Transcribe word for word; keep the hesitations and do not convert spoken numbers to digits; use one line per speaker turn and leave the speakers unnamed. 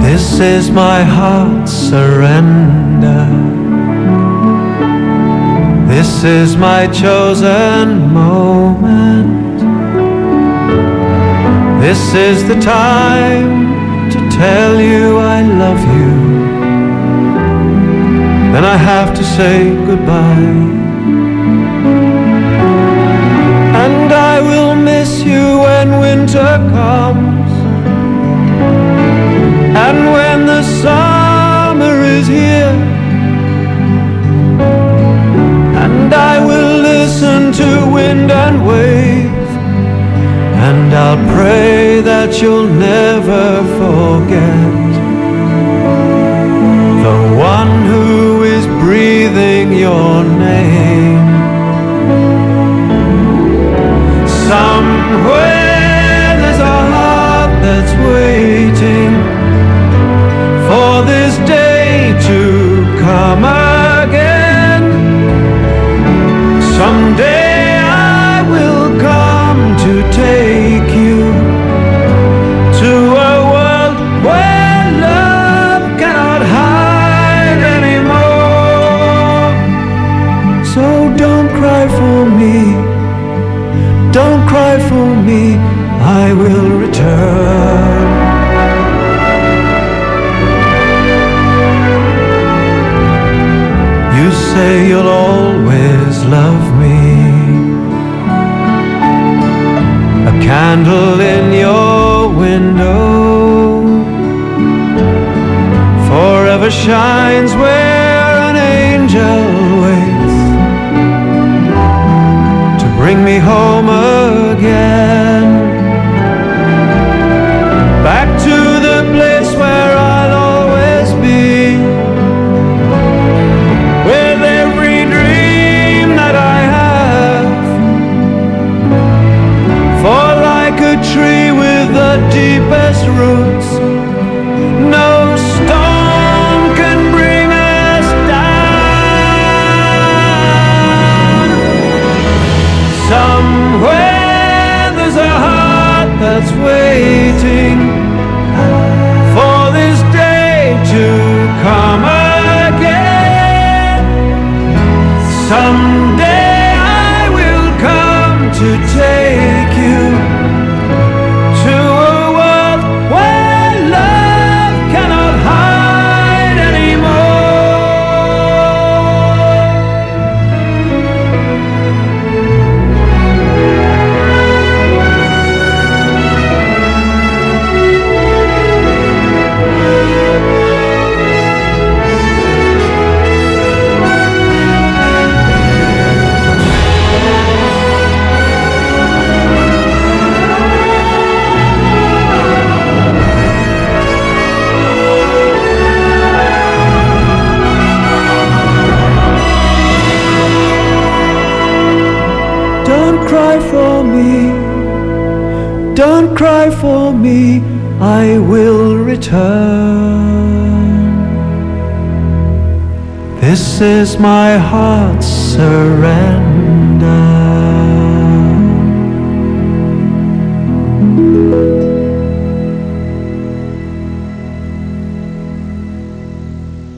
This is my heart's surrender. This is my chosen moment. This is the time to tell you I love you. Then I have to say goodbye. And I will miss you when winter comes, and when the summer is here. And I will listen to wind and wave, and I'll pray that you'll never forget the one who is breathing your name. Somewhere there's a heart that's waiting for this day to come again. Someday I will come to take you to a world where love cannot hide anymore. So don't cry for me, don't cry for me, I will return. You say you'll always love me. A candle in your window forever shines where an angel waits to bring me home again, back to the place where I'll always be, with every dream that I have. For like a tree with the deepest roots, no storm can bring us down. Somewhere there's a heart that's waiting for this day to come again. Someday I will come to take you to a world where love cannot hide Don't cry for me, don't cry for me, I will return. This is my heart's surrender.